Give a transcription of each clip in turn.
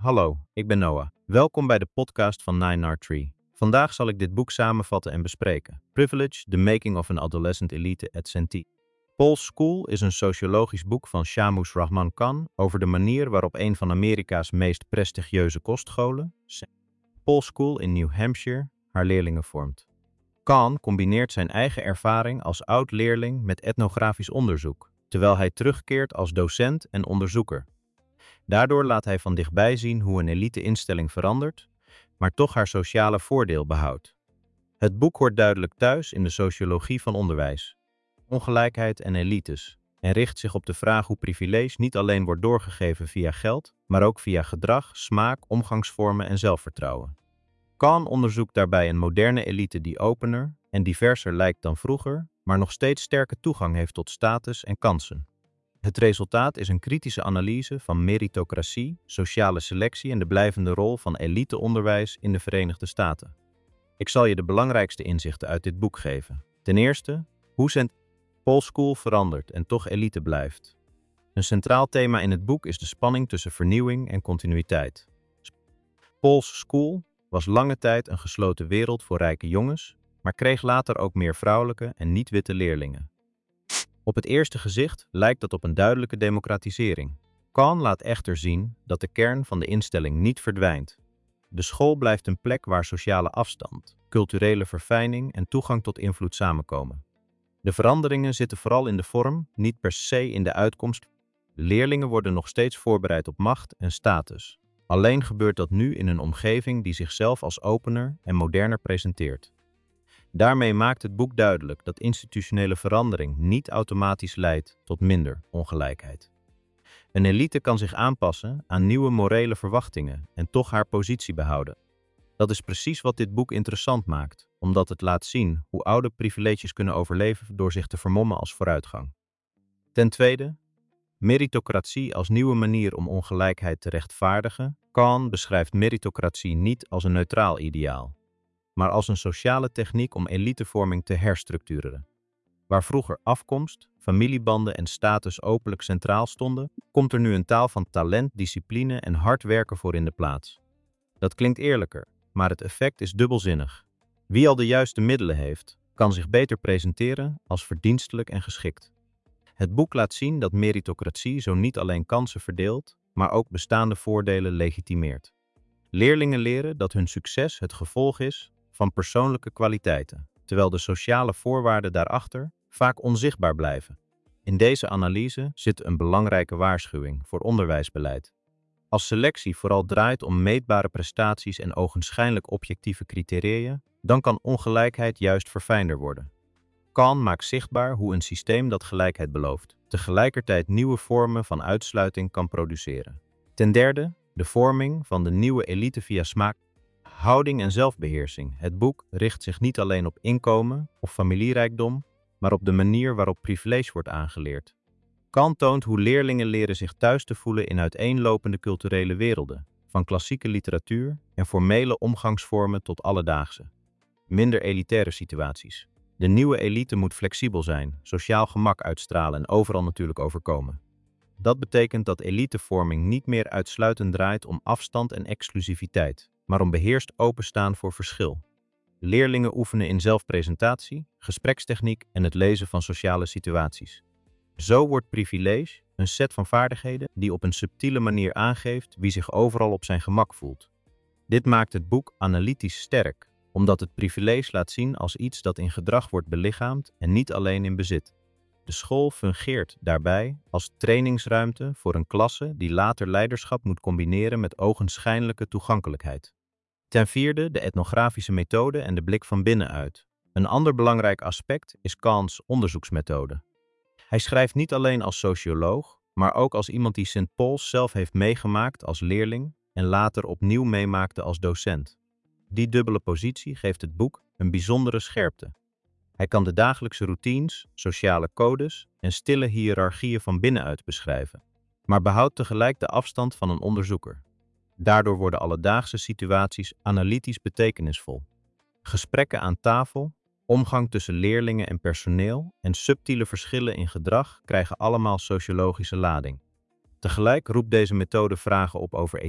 Hallo, ik ben Noah. Welkom bij de podcast van 9R3. Vandaag zal ik dit boek samenvatten en bespreken. Privilege, The Making of an Adolescent Elite at Senti. Paul's School is een sociologisch boek van Shamus Rahman Khan over de manier waarop een van Amerika's meest prestigieuze kostscholen, Paul's School in New Hampshire, haar leerlingen vormt. Khan combineert zijn eigen ervaring als oud-leerling met etnografisch onderzoek, terwijl hij terugkeert als docent en onderzoeker. Daardoor laat hij van dichtbij zien hoe een elite-instelling verandert, maar toch haar sociale voordeel behoudt. Het boek hoort duidelijk thuis in de sociologie van onderwijs, ongelijkheid en elites, en richt zich op de vraag hoe privilege niet alleen wordt doorgegeven via geld, maar ook via gedrag, smaak, omgangsvormen en zelfvertrouwen. Khan onderzoekt daarbij een moderne elite die opener en diverser lijkt dan vroeger, maar nog steeds sterke toegang heeft tot status en kansen. Het resultaat is een kritische analyse van meritocratie, sociale selectie en de blijvende rol van eliteonderwijs in de Verenigde Staten. Ik zal je de belangrijkste inzichten uit dit boek geven. Ten eerste, hoe Paul's School verandert en toch elite blijft. Een centraal thema in het boek is de spanning tussen vernieuwing en continuïteit. Paul's School was lange tijd een gesloten wereld voor rijke jongens, maar kreeg later ook meer vrouwelijke en niet-witte leerlingen. Op het eerste gezicht lijkt dat op een duidelijke democratisering. Khan laat echter zien dat de kern van de instelling niet verdwijnt. De school blijft een plek waar sociale afstand, culturele verfijning en toegang tot invloed samenkomen. De veranderingen zitten vooral in de vorm, niet per se in de uitkomst. Leerlingen worden nog steeds voorbereid op macht en status. Alleen gebeurt dat nu in een omgeving die zichzelf als opener en moderner presenteert. Daarmee maakt het boek duidelijk dat institutionele verandering niet automatisch leidt tot minder ongelijkheid. Een elite kan zich aanpassen aan nieuwe morele verwachtingen en toch haar positie behouden. Dat is precies wat dit boek interessant maakt, omdat het laat zien hoe oude privileges kunnen overleven door zich te vermommen als vooruitgang. Ten tweede, meritocratie als nieuwe manier om ongelijkheid te rechtvaardigen. Khan beschrijft meritocratie niet als een neutraal ideaal, maar als een sociale techniek om elitevorming te herstructureren. Waar vroeger afkomst, familiebanden en status openlijk centraal stonden, komt er nu een taal van talent, discipline en hard werken voor in de plaats. Dat klinkt eerlijker, maar het effect is dubbelzinnig. Wie al de juiste middelen heeft, kan zich beter presenteren als verdienstelijk en geschikt. Het boek laat zien dat meritocratie zo niet alleen kansen verdeelt, maar ook bestaande voordelen legitimeert. Leerlingen leren dat hun succes het gevolg is van persoonlijke kwaliteiten, terwijl de sociale voorwaarden daarachter vaak onzichtbaar blijven. In deze analyse zit een belangrijke waarschuwing voor onderwijsbeleid. Als selectie vooral draait om meetbare prestaties en ogenschijnlijk objectieve criteria, dan kan ongelijkheid juist verfijnder worden. Khan maakt zichtbaar hoe een systeem dat gelijkheid belooft, tegelijkertijd nieuwe vormen van uitsluiting kan produceren. Ten derde, de vorming van de nieuwe elite via smaak, houding en zelfbeheersing. Het boek richt zich niet alleen op inkomen of familierijkdom, maar op de manier waarop privilege wordt aangeleerd. Khan toont hoe leerlingen leren zich thuis te voelen in uiteenlopende culturele werelden, van klassieke literatuur en formele omgangsvormen tot alledaagse, minder elitaire situaties. De nieuwe elite moet flexibel zijn, sociaal gemak uitstralen en overal natuurlijk overkomen. Dat betekent dat elitevorming niet meer uitsluitend draait om afstand en exclusiviteit, maar om beheerst openstaan voor verschil. Leerlingen oefenen in zelfpresentatie, gesprekstechniek en het lezen van sociale situaties. Zo wordt privilege een set van vaardigheden die op een subtiele manier aangeeft wie zich overal op zijn gemak voelt. Dit maakt het boek analytisch sterk, omdat het privilege laat zien als iets dat in gedrag wordt belichaamd en niet alleen in bezit. De school fungeert daarbij als trainingsruimte voor een klasse die later leiderschap moet combineren met ogenschijnlijke toegankelijkheid. Ten vierde, de etnografische methode en de blik van binnenuit. Een ander belangrijk aspect is Khans onderzoeksmethode. Hij schrijft niet alleen als socioloog, maar ook als iemand die St. Paul's zelf heeft meegemaakt als leerling en later opnieuw meemaakte als docent. Die dubbele positie geeft het boek een bijzondere scherpte. Hij kan de dagelijkse routines, sociale codes en stille hiërarchieën van binnenuit beschrijven, maar behoudt tegelijk de afstand van een onderzoeker. Daardoor worden alledaagse situaties analytisch betekenisvol. Gesprekken aan tafel, omgang tussen leerlingen en personeel en subtiele verschillen in gedrag krijgen allemaal sociologische lading. Tegelijk roept deze methode vragen op over ethiek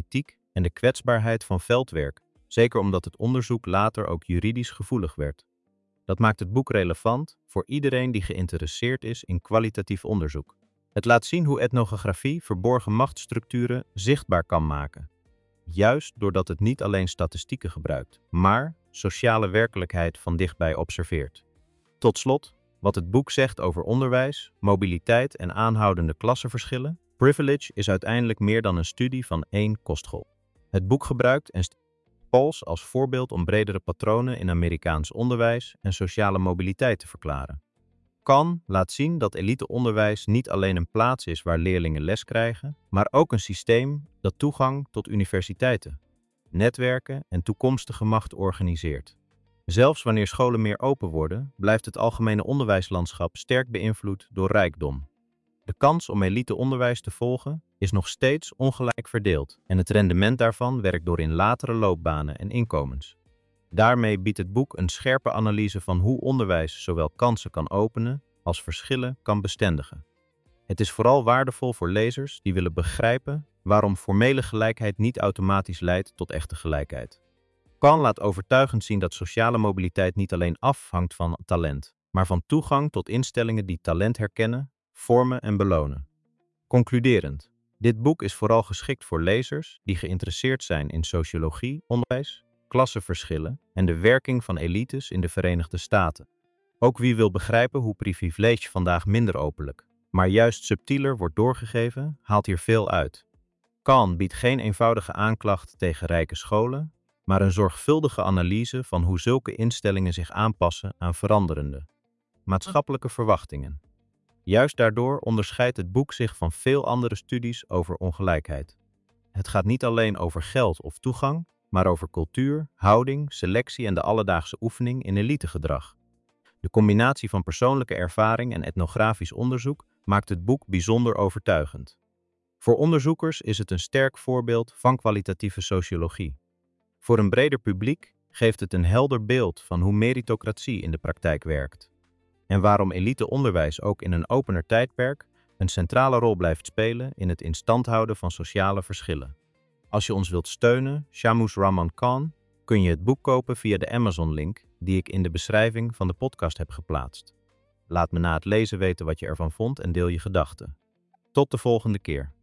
en de kwetsbaarheid van veldwerk, zeker omdat het onderzoek later ook juridisch gevoelig werd. Dat maakt het boek relevant voor iedereen die geïnteresseerd is in kwalitatief onderzoek. Het laat zien hoe etnografie verborgen machtsstructuren zichtbaar kan maken. Juist doordat het niet alleen statistieken gebruikt, maar sociale werkelijkheid van dichtbij observeert. Tot slot, wat het boek zegt over onderwijs, mobiliteit en aanhoudende klassenverschillen. Privilege is uiteindelijk meer dan een studie van één kostschool. Het boek gebruikt en Pauls als voorbeeld om bredere patronen in Amerikaans onderwijs en sociale mobiliteit te verklaren. Kahn laat zien dat eliteonderwijs niet alleen een plaats is waar leerlingen les krijgen, maar ook een systeem dat toegang tot universiteiten, netwerken en toekomstige macht organiseert. Zelfs wanneer scholen meer open worden, blijft het algemene onderwijslandschap sterk beïnvloed door rijkdom. De kans om eliteonderwijs te volgen is nog steeds ongelijk verdeeld en het rendement daarvan werkt door in latere loopbanen en inkomens. Daarmee biedt het boek een scherpe analyse van hoe onderwijs zowel kansen kan openen als verschillen kan bestendigen. Het is vooral waardevol voor lezers die willen begrijpen waarom formele gelijkheid niet automatisch leidt tot echte gelijkheid. Kahn laat overtuigend zien dat sociale mobiliteit niet alleen afhangt van talent, maar van toegang tot instellingen die talent herkennen, vormen en belonen. Concluderend, dit boek is vooral geschikt voor lezers die geïnteresseerd zijn in sociologie, onderwijs, klassenverschillen en de werking van elites in de Verenigde Staten. Ook wie wil begrijpen hoe privilege vandaag minder openlijk, maar juist subtieler wordt doorgegeven, haalt hier veel uit. Kahn biedt geen eenvoudige aanklacht tegen rijke scholen, maar een zorgvuldige analyse van hoe zulke instellingen zich aanpassen aan veranderende maatschappelijke verwachtingen. Juist daardoor onderscheidt het boek zich van veel andere studies over ongelijkheid. Het gaat niet alleen over geld of toegang, maar over cultuur, houding, selectie en de alledaagse oefening in elitegedrag. De combinatie van persoonlijke ervaring en etnografisch onderzoek maakt het boek bijzonder overtuigend. Voor onderzoekers is het een sterk voorbeeld van kwalitatieve sociologie. Voor een breder publiek geeft het een helder beeld van hoe meritocratie in de praktijk werkt. En waarom eliteonderwijs ook in een opener tijdperk een centrale rol blijft spelen in het in stand houden van sociale verschillen. Als je ons wilt steunen, Shamus Rahman Kahn, kun je het boek kopen via de Amazon-link die ik in de beschrijving van de podcast heb geplaatst. Laat me na het lezen weten wat je ervan vond en deel je gedachten. Tot de volgende keer.